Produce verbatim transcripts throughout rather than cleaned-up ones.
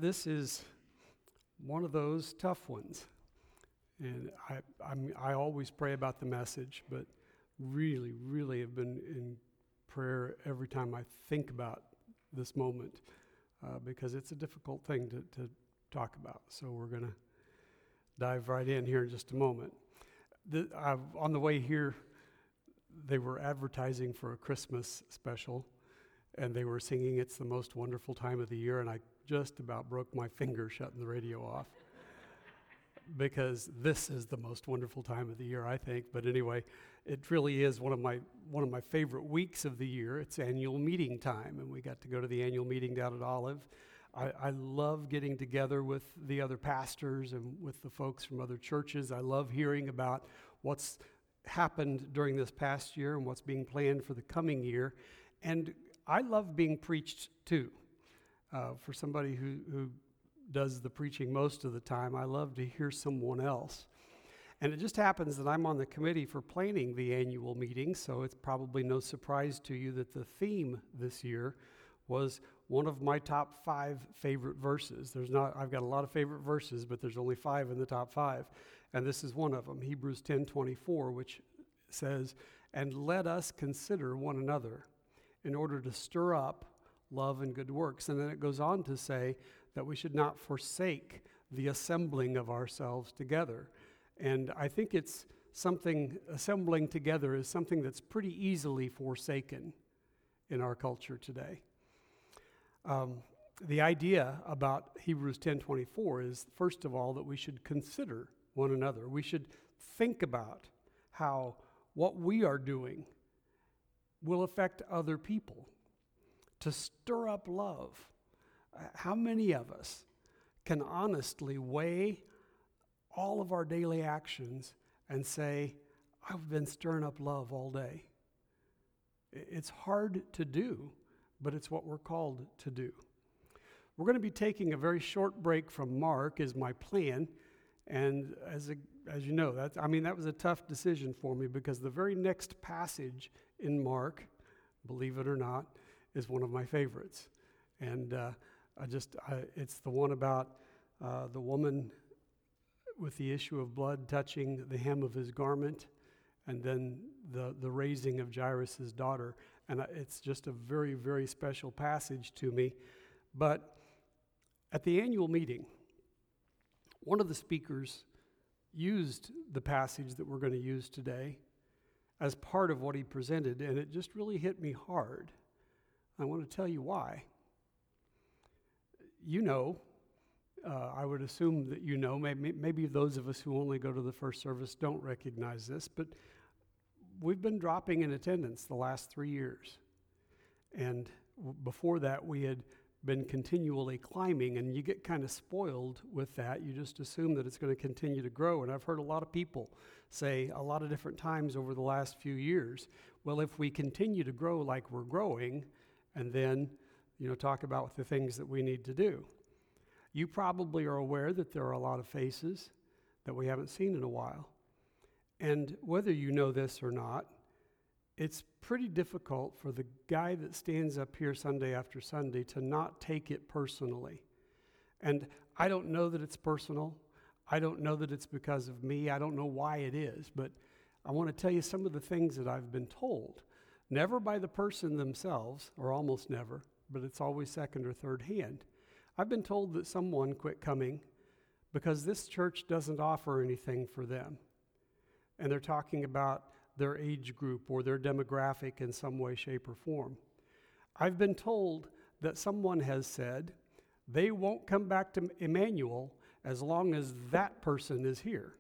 this is one of those tough ones. And I I'm, I always pray about the message, but really, really have been in prayer every time I think about this moment uh, because it's a difficult thing to, to talk about. So we're going to dive right in here in just a moment. The, I've, on the way here, they were advertising for a Christmas special, and they were singing "It's the Most Wonderful Time of the Year," and I just about broke my finger shutting the radio off because this is the most wonderful time of the year, I think. But anyway, it really is one of my one of my favorite weeks of the year. It's annual meeting time, and we got to go to the annual meeting down at Olive. I, I love getting together with the other pastors and with the folks from other churches. I love hearing about what's happened during this past year and what's being planned for the coming year. And I love being preached too. Uh, for somebody who, who does the preaching most of the time, I love to hear someone else. And it just happens that I'm on the committee for planning the annual meeting, so it's probably no surprise to you that the theme this year was one of my top five favorite verses. There's not, I've got a lot of favorite verses, but there's only five in the top five. And this is one of them, Hebrews ten twenty-four, which says, "And let us consider one another in order to stir up love and good works." And then it goes on to say that we should not forsake the assembling of ourselves together. And I think it's something, assembling together is something that's pretty easily forsaken in our culture today. Um, the idea about Hebrews ten twenty-four is, first of all, that we should consider one another. We should think about how what we are doing will affect other people, to stir up love. How many of us can honestly weigh all of our daily actions and say, I've been stirring up love all day? It's hard to do, but it's what we're called to do. We're going to be taking a very short break from Mark is my plan. And as a, as you know, that I mean, that was a tough decision for me because the very next passage in Mark, believe it or not, is one of my favorites. And uh, I just, I, it's the one about uh, the woman with the issue of blood touching the hem of his garment, and then the, the raising of Jairus' daughter. And it's just a very, very special passage to me. But at the annual meeting, one of the speakers used the passage that we're going to use today as part of what he presented, and it just really hit me hard. I want to tell you why. You know, uh, I would assume that you know, maybe, maybe those of us who only go to the first service don't recognize this, but we've been dropping in attendance the last three years. And w- before that, we had been continually climbing, and you get kind of spoiled with that. You just assume that it's going to continue to grow. And I've heard a lot of people say a lot of different times over the last few years, well, if we continue to grow like we're growing, and then, you know, talk about the things that we need to do. You probably are aware that there are a lot of faces that we haven't seen in a while. And whether you know this or not, it's pretty difficult for the guy that stands up here Sunday after Sunday to not take it personally. And I don't know that it's personal. I don't know that it's because of me. I don't know why it is, but I want to tell you some of the things that I've been told. Never by the person themselves, or almost never, but it's always second or third hand. I've been told that someone quit coming because this church doesn't offer anything for them. And they're talking about their age group or their demographic in some way, shape, or form. I've been told that someone has said they won't come back to Emmanuel as long as that person is here.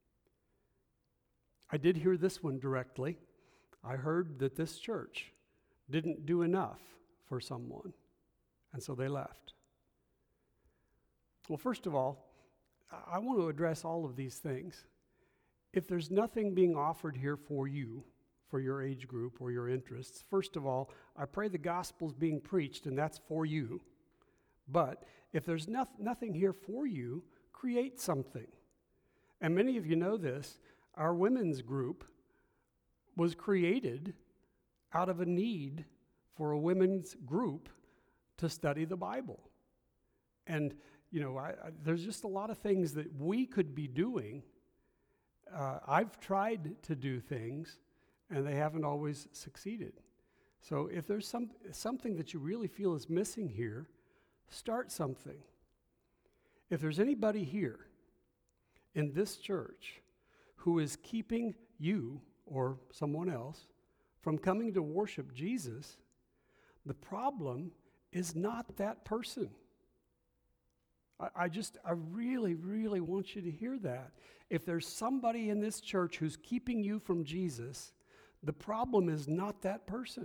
I did hear this one directly. I heard that this church didn't do enough for someone, and so they left. Well, first of all, I want to address all of these things. If there's nothing being offered here for you, for your age group or your interests, first of all, I pray the gospel's being preached, and that's for you. But if there's no, nothing here for you, create something. And many of you know this. Our women's group was created out of a need for a women's group to study the Bible. And, you know, I, I, there's just a lot of things that we could be doing. Uh, I've tried to do things, and they haven't always succeeded. So if there's some something that you really feel is missing here, start something. If there's anybody here in this church who is keeping you or someone else from coming to worship Jesus, the problem is not that person. I, I just, I really, really want you to hear that. If there's somebody in this church who's keeping you from Jesus, the problem is not that person.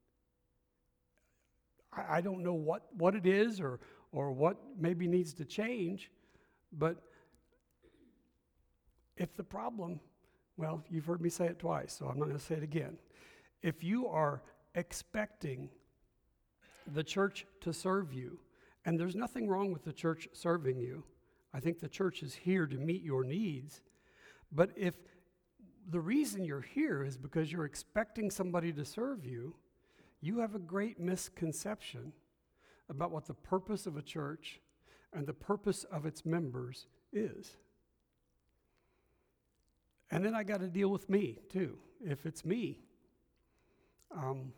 I, I don't know what, what it is or, or what maybe needs to change, but if the problem, well, you've heard me say it twice, so I'm not going to say it again. If you are expecting the church to serve you, and there's nothing wrong with the church serving you, I think the church is here to meet your needs, but if the reason you're here is because you're expecting somebody to serve you, you have a great misconception about what the purpose of a church and the purpose of its members is. And then I got to deal with me, too. If it's me, um,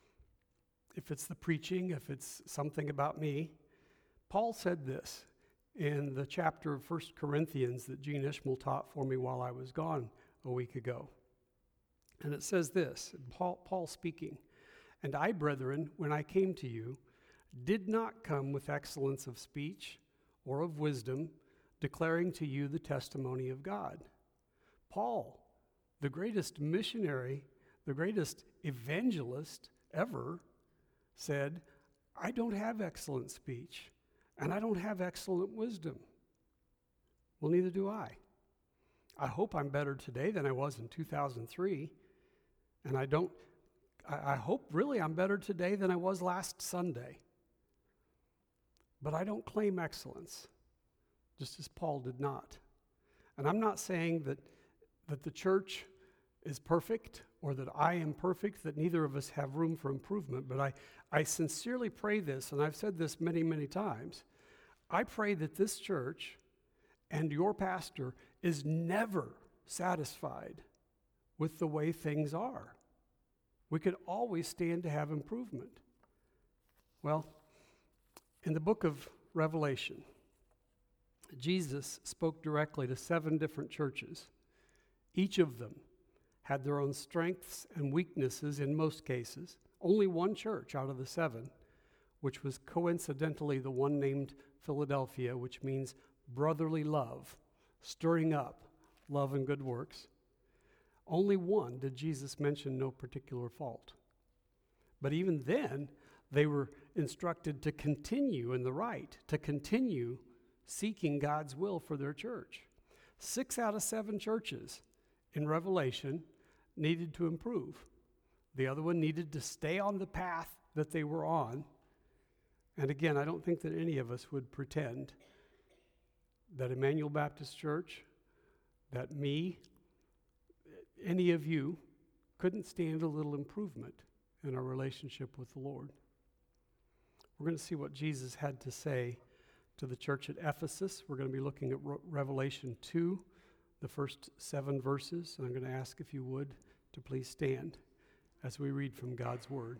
if it's the preaching, if it's something about me. Paul said this in the chapter of First Corinthians that Gene Ishmael taught for me while I was gone a week ago. And it says this, Paul, Paul speaking, "And I, brethren, when I came to you, did not come with excellence of speech or of wisdom, declaring to you the testimony of God." Paul, the greatest missionary, the greatest evangelist ever, said, I don't have excellent speech, and I don't have excellent wisdom. Well, neither do I. I hope I'm better today than I was in two thousand three, and I don't, I, I hope really I'm better today than I was last Sunday. But I don't claim excellence, just as Paul did not. And I'm not saying that that the church is perfect or that I am perfect, that neither of us have room for improvement, but I, I sincerely pray this, and I've said this many, many times. I pray that this church and your pastor is never satisfied with the way things are. We could always stand to have improvement. Well, in the book of Revelation, Jesus spoke directly to seven different churches. Each of them had their own strengths and weaknesses in most cases. Only one church out of the seven, which was coincidentally the one named Philadelphia, which means brotherly love, stirring up love and good works. Only one did Jesus mention no particular fault. But even then, they were instructed to continue in the right, to continue seeking God's will for their church. Six out of seven churches in Revelation needed to improve. The other one needed to stay on the path that they were on. And again, I don't think that any of us would pretend that Emmanuel Baptist Church, that me, any of you, couldn't stand a little improvement in our relationship with the Lord. We're going to see what Jesus had to say to the church at Ephesus. We're going to be looking at Re- Revelation two, the first seven verses. And I'm going to ask if you would to please stand as we read from God's Word.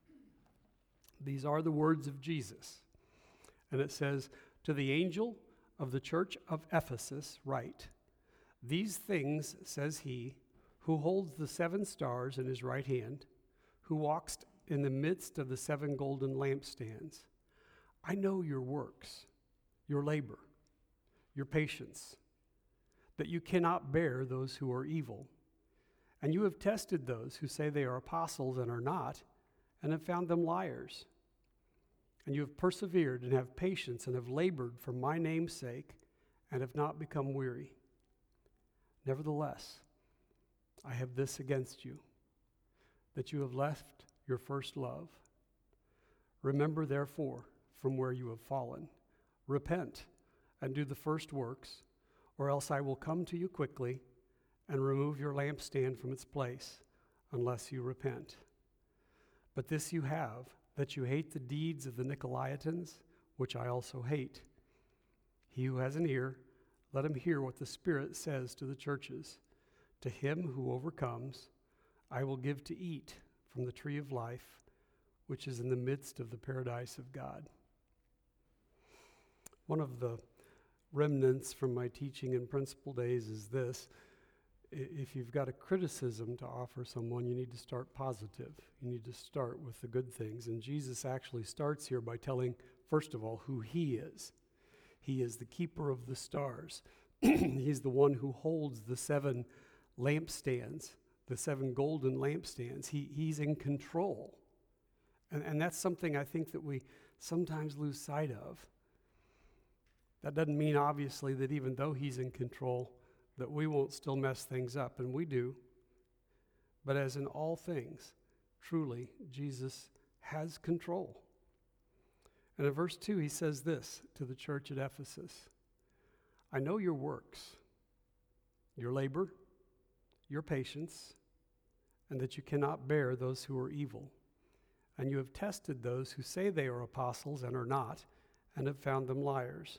These are the words of Jesus. And it says, "To the angel of the church of Ephesus write, These things says he, who holds the seven stars in his right hand, who walks in the midst of the seven golden lampstands. I know your works, your labor, your patience, that you cannot bear those who are evil. And you have tested those who say they are apostles and are not, and have found them liars. And you have persevered and have patience and have labored for my name's sake and have not become weary. Nevertheless, I have this against you, that you have left your first love. Remember, therefore, from where you have fallen. Repent and do the first works, or else I will come to you quickly and remove your lampstand from its place, unless you repent. But this you have, that you hate the deeds of the Nicolaitans, which I also hate. He who has an ear, let him hear what the Spirit says to the churches. To him who overcomes, I will give to eat from the tree of life, which is in the midst of the paradise of God. One of the remnants from my teaching in principal days is this: if you've got a criticism to offer someone, you need to start positive. You need to start with the good things. And Jesus actually starts here by telling, first of all, who he is. He is the keeper of the stars. He's the one who holds the seven lampstands, the seven golden lampstands. He, he's in control. And, and that's something I think that we sometimes lose sight of. That doesn't mean, obviously, that even though he's in control, that we won't still mess things up, and we do. But as in all things, truly, Jesus has control. And in verse two, he says this to the church at Ephesus: I know your works, your labor, your patience, and that you cannot bear those who are evil. And you have tested those who say they are apostles and are not, and have found them liars.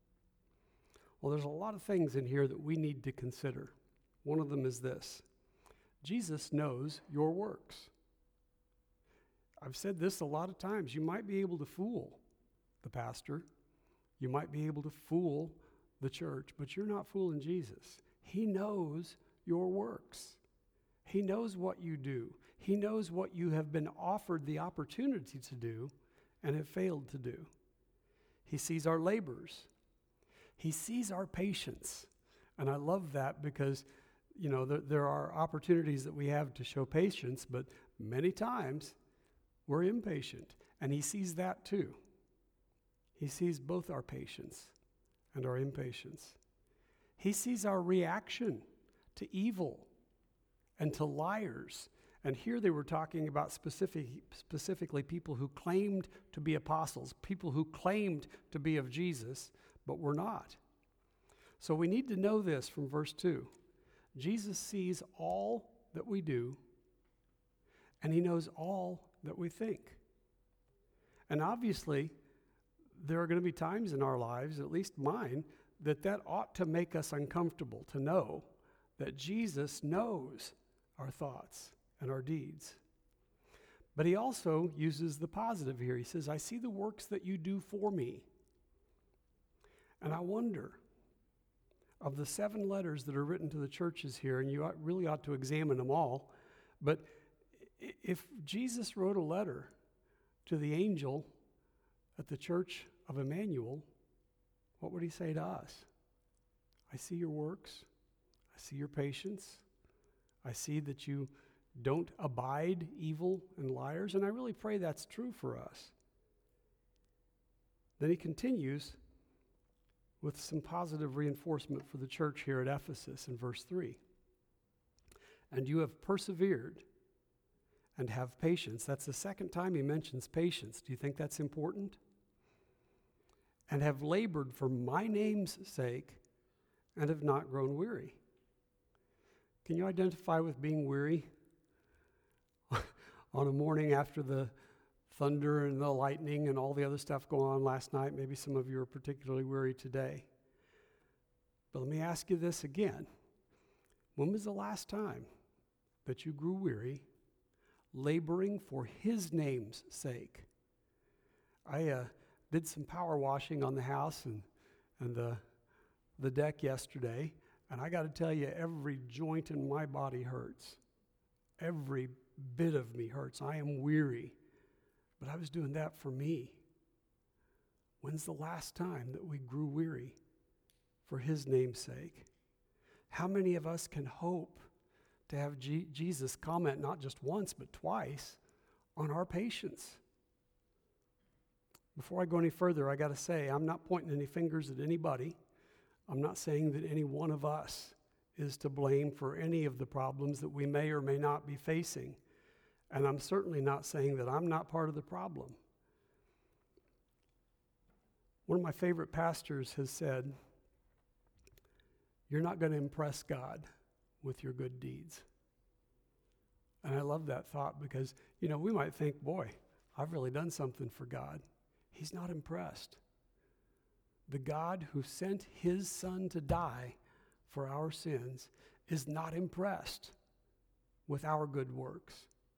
Well, there's a lot of things in here that we need to consider. One of them is this: Jesus knows your works. I've said this a lot of times. You might be able to fool the pastor. You might be able to fool the church, but you're not fooling Jesus. He knows your works. He knows what you do. He knows what you have been offered the opportunity to do and have failed to do. He sees our labors. He sees our patience. And I love that because, you know, there, there are opportunities that we have to show patience, but many times we're impatient. And he sees that too. He sees both our patience and our impatience. He sees our reaction to evil and to liars. And here they were talking about specific, specifically people who claimed to be apostles, people who claimed to be of Jesus, but were not. So we need to know this from verse two. Jesus sees all that we do, and he knows all that we think. And obviously, there are going to be times in our lives, at least mine, that that ought to make us uncomfortable to know that Jesus knows our thoughts and our deeds. But he also uses the positive here. He says, I see the works that you do for me. And I wonder, of the seven letters that are written to the churches here, and you ought, really ought to examine them all, but if Jesus wrote a letter to the angel at the church of Emmanuel, what would he say to us? I see your works. I see your patience. I see that you don't abide evil and liars, and I really pray that's true for us. Then he continues with some positive reinforcement for the church here at Ephesus in verse three. And you have persevered and have patience. That's the second time he mentions patience. Do you think that's important? And have labored for my name's sake and have not grown weary. Can you identify with being weary on a morning after the thunder and the lightning and all the other stuff going on last night? Maybe some of you are particularly weary today. But let me ask you this again. When was the last time that you grew weary laboring for his name's sake? I uh, did some power washing on the house and, and the, the deck yesterday, and I got to tell you, every joint in my body hurts. Every bit of me hurts. I am weary. But I was doing that for me. When's the last time that we grew weary for his name's sake? How many of us can hope to have G- Jesus comment not just once but twice on our patience? Before I go any further, I got to say, I'm not pointing any fingers at anybody. I'm not saying that any one of us is to blame for any of the problems that we may or may not be facing. And I'm certainly not saying that I'm not part of the problem. One of my favorite pastors has said, you're not going to impress God with your good deeds. And I love that thought because, you know, we might think, boy, I've really done something for God. He's not impressed. the God who sent his Son to die for our sins is not impressed with our good works,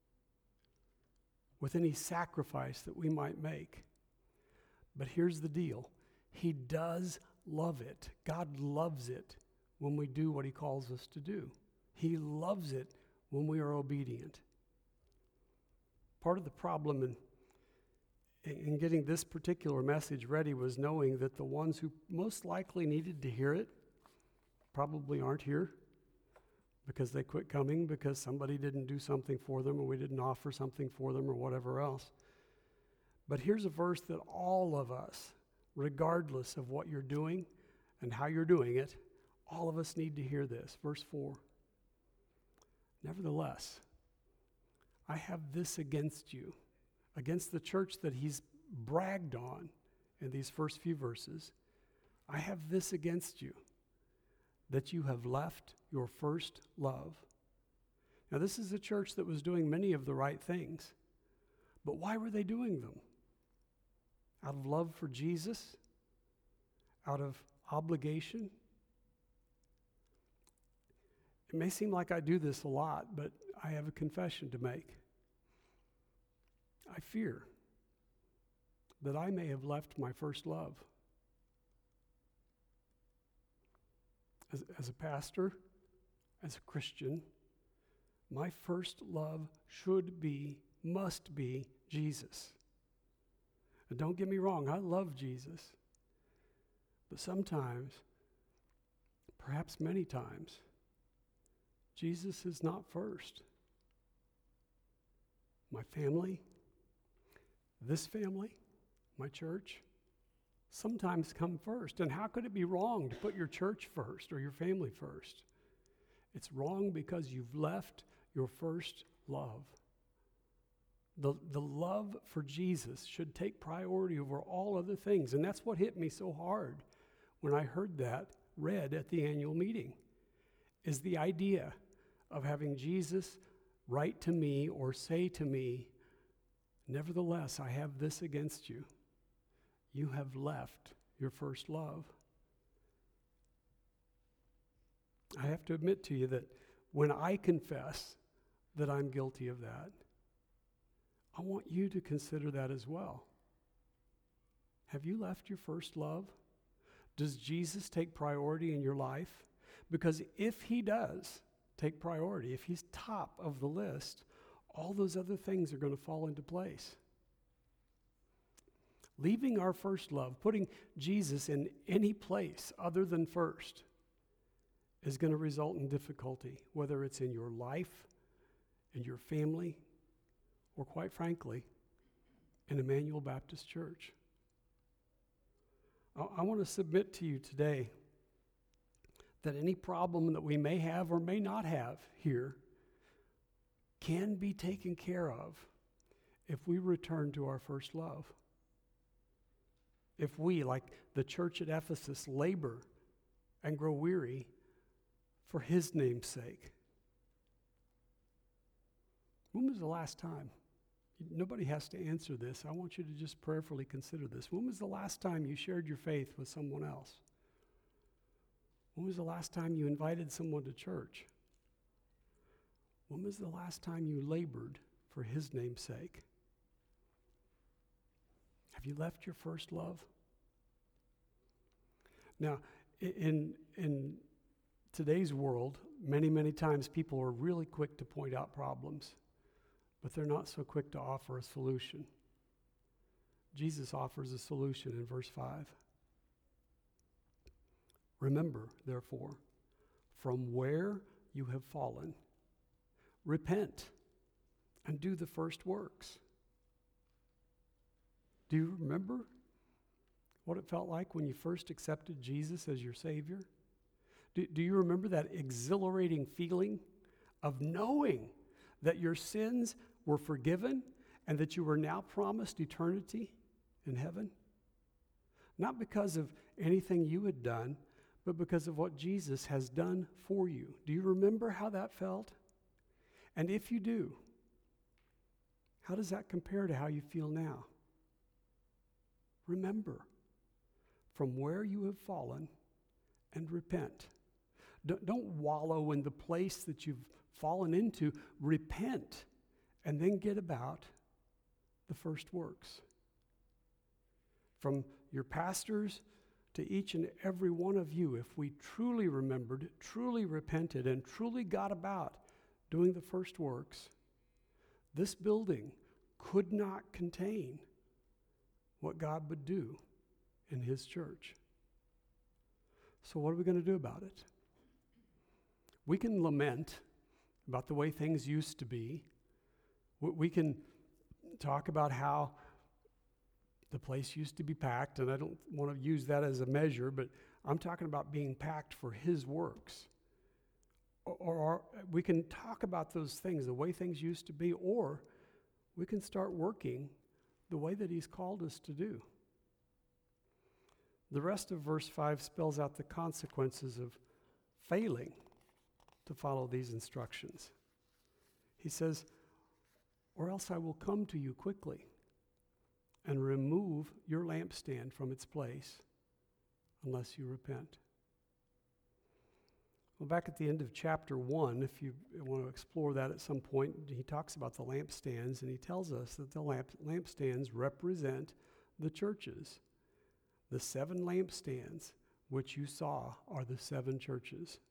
with any sacrifice that we might make. But here's the deal. He does love it. God loves it when we do what he calls us to do. He loves it when we are obedient. Part of the problem in in getting this particular message ready was knowing that the ones who most likely needed to hear it probably aren't here because they quit coming because somebody didn't do something for them or we didn't offer something for them or whatever else. But here's a verse that all of us, regardless of what you're doing and how you're doing it, all of us need to hear this. Verse four. Nevertheless, I have this against you, against the church that he's bragged on in these first few verses. I have this against you, that you have left your first love. Now, this is a church that was doing many of the right things, but why were they doing them? Out of love for Jesus? Out of obligation? It may seem like I do this a lot, but I have a confession to make. I fear that I may have left my first love. As, as a pastor, as a Christian, my first love should be, must be Jesus. And don't get me wrong, I love Jesus. But sometimes, perhaps many times, Jesus is not first. My family, this family, my church, sometimes come first. And how could it be wrong to put your church first or your family first? It's wrong because you've left your first love. The, the love for Jesus should take priority over all other things. And that's what hit me so hard when I heard that read at the annual meeting, is the idea of having Jesus write to me or say to me, nevertheless, I have this against you. You have left your first love. I have to admit to you that when I confess that I'm guilty of that, I want you to consider that as well. Have you left your first love? Does Jesus take priority in your life? Because if he does take priority, if he's top of the list, all those other things are going to fall into place. Leaving our first love, putting Jesus in any place other than first, is going to result in difficulty, whether it's in your life, in your family, or quite frankly, in Emmanuel Baptist Church. I, I want to submit to you today that any problem that we may have or may not have here can be taken care of if we return to our first love. If we, like the church at Ephesus, labor and grow weary for his name's sake. When was the last time? Nobody has to answer this. I want you to just prayerfully consider this. When was the last time you shared your faith with someone else? When was the last time you invited someone to church? When was the last time you labored for his name's sake? Have you left your first love? Now, in, in today's world, many, many times people are really quick to point out problems, but they're not so quick to offer a solution. Jesus offers a solution in verse five. Remember, therefore, from where you have fallen, repent and do the first works. Do you remember what it felt like when you first accepted Jesus as your Savior? Do, do you remember that exhilarating feeling of knowing that your sins were forgiven and that you were now promised eternity in heaven? Not because of anything you had done, but because of what Jesus has done for you. Do you remember how that felt? And if you do, how does that compare to how you feel now? Remember, from where you have fallen and repent. Don't, don't wallow in the place that you've fallen into. Repent and then get about the first works. From your pastors to each and every one of you, if we truly remembered, truly repented, and truly got about doing the first works, this building could not contain what God would do in his church. So what are we going to do about it? We can lament about the way things used to be. We can talk about how the place used to be packed, and I don't want to use that as a measure, but I'm talking about being packed for his works. Or, or we can talk about those things, the way things used to be, or we can start working the way that he's called us to do. The rest of verse five spells out the consequences of failing to follow these instructions. He says, or else I will come to you quickly and remove your lampstand from its place unless you repent. Well, back at the end of chapter one, if you want to explore that at some point, he talks about the lampstands, and he tells us that the lamp, lampstands represent the churches. The seven lampstands which you saw are the seven churches.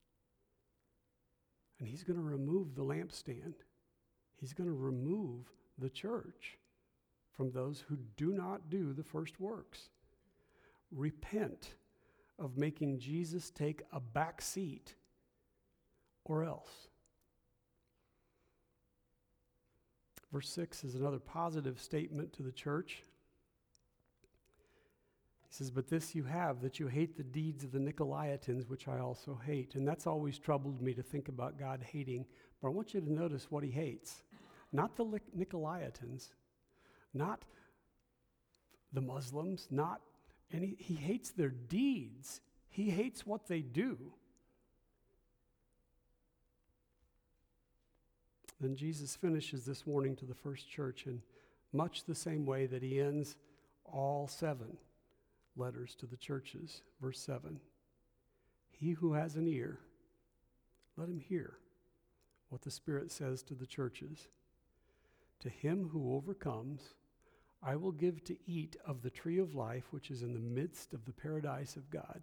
And he's going to remove the lampstand. He's going to remove the church from those who do not do the first works. Repent of making Jesus take a back seat, or else. Verse six is another positive statement to the church. He says, but this you have, that you hate the deeds of the Nicolaitans, which I also hate. And that's always troubled me to think about God hating. But I want you to notice what he hates. Not the Nicolaitans, not the Muslims, not any, he hates their deeds. He hates what they do. Then Jesus finishes this warning to the first church in much the same way that he ends all seven letters to the churches. Verse seven, he who has an ear, let him hear what the Spirit says to the churches. To him who overcomes, I will give to eat of the tree of life, which is in the midst of the paradise of God.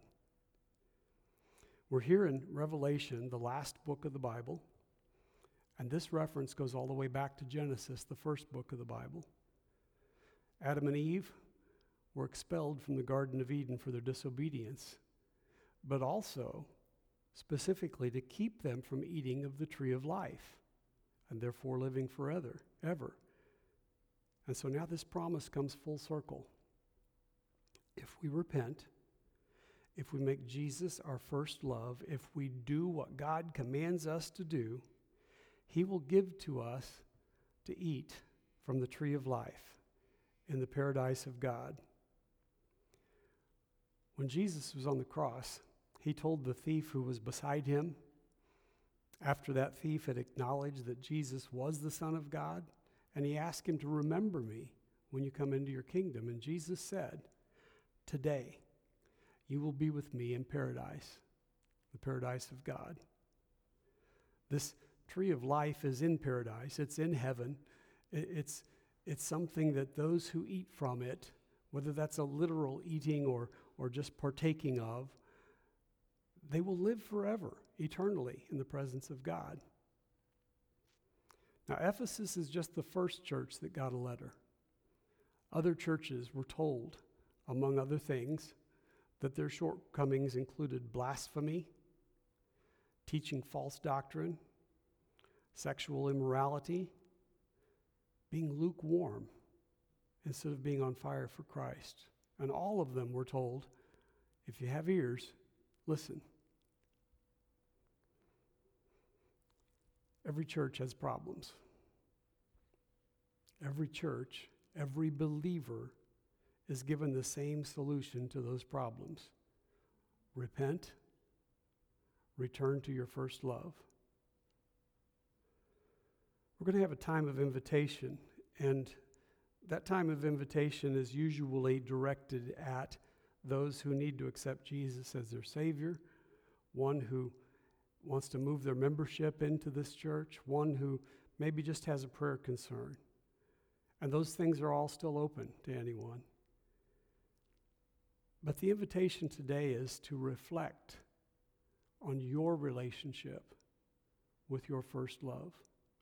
We're here in Revelation, the last book of the Bible, and this reference goes all the way back to Genesis, the first book of the Bible. Adam and Eve were expelled from the Garden of Eden for their disobedience, but also specifically to keep them from eating of the tree of life, and therefore living forever, ever. And so now this promise comes full circle. If we repent, if we make Jesus our first love, if we do what God commands us to do, he will give to us to eat from the tree of life in the paradise of God. When Jesus was on the cross, he told the thief who was beside him, after that thief had acknowledged that Jesus was the Son of God, and he asked him to remember me when you come into your kingdom. And Jesus said, today you will be with me in paradise, the paradise of God. This tree of life is in paradise. It's in heaven. It's, it's something that those who eat from it, whether that's a literal eating or, or just partaking of, they will live forever, eternally in the presence of God. Now, Ephesus is just the first church that got a letter. Other churches were told, among other things, that their shortcomings included blasphemy, teaching false doctrine, sexual immorality, being lukewarm instead of being on fire for Christ. And all of them were told, if you have ears, listen. Every church has problems. Every church, every believer is given the same solution to those problems. Repent, return to your first love. We're going to have a time of invitation, and that time of invitation is usually directed at those who need to accept Jesus as their Savior, one who wants to move their membership into this church, one who maybe just has a prayer concern. And those things are all still open to anyone. But the invitation today is to reflect on your relationship with your first love.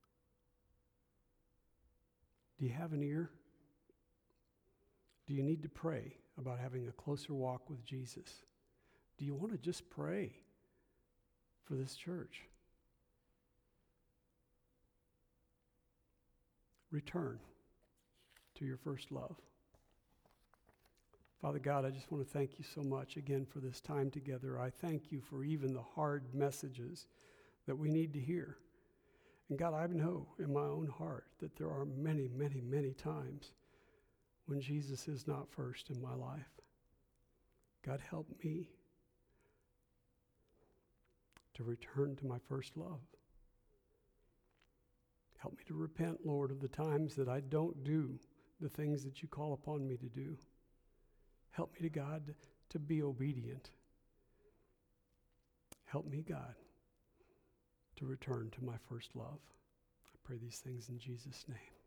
Do you have an ear? Do you need to pray about having a closer walk with Jesus? Do you want to just pray for this church? Return to your first love. Father God, I just want to thank you so much again for this time together. I thank you for even the hard messages that we need to hear. And God, I know in my own heart that there are many, many, many times when Jesus is not first in my life. God, help me to return to my first love. Help me to repent, Lord, of the times that I don't do the things that you call upon me to do. Help me, to God, to be obedient. Help me, God, to return to my first love. I pray these things in Jesus' name.